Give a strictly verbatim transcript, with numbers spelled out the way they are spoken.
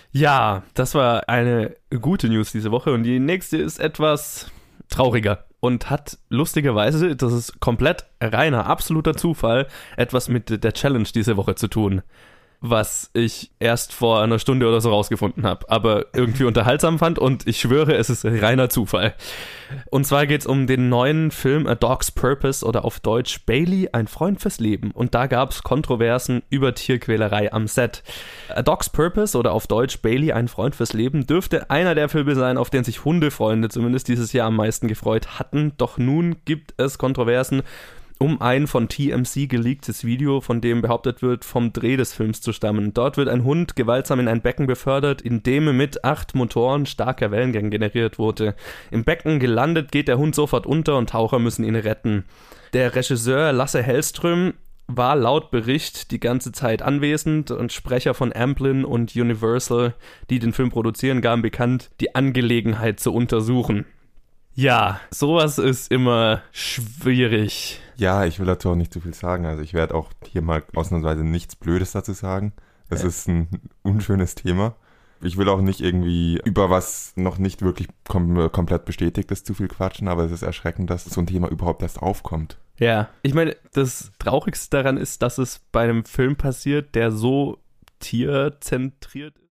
Ja, das war eine gute News diese Woche und die nächste ist etwas trauriger und hat lustigerweise, das ist komplett reiner, absoluter Zufall, etwas mit der Challenge diese Woche zu tun. Was ich erst vor einer Stunde oder so rausgefunden habe, aber irgendwie unterhaltsam fand und ich schwöre, es ist reiner Zufall. Und zwar geht es um den neuen Film A Dog's Purpose oder auf Deutsch Bailey, ein Freund fürs Leben. Und da gab es Kontroversen über Tierquälerei am Set. A Dog's Purpose oder auf Deutsch Bailey, ein Freund fürs Leben dürfte einer der Filme sein, auf den sich Hundefreunde zumindest dieses Jahr am meisten gefreut hatten. Doch nun gibt es Kontroversen um ein von T M Z geleaktes Video, von dem behauptet wird, vom Dreh des Films zu stammen. Dort wird ein Hund gewaltsam in ein Becken befördert, in dem mit acht Motoren starker Wellengang generiert wurde. Im Becken gelandet geht der Hund sofort unter und Taucher müssen ihn retten. Der Regisseur Lasse Hellström war laut Bericht die ganze Zeit anwesend und Sprecher von Amblin und Universal, die den Film produzieren, gaben bekannt, die Angelegenheit zu untersuchen. Ja, sowas ist immer schwierig. Ja, ich will dazu auch nicht zu viel sagen. Also ich werde auch hier mal ausnahmsweise nichts Blödes dazu sagen. Es Ja. ist ein unschönes Thema. Ich will auch nicht irgendwie über was noch nicht wirklich kom- komplett bestätigt ist, zu viel quatschen, aber es ist erschreckend, dass so ein Thema überhaupt erst aufkommt. Ja, ich meine, das Traurigste daran ist, dass es bei einem Film passiert, der so tierzentriert ist.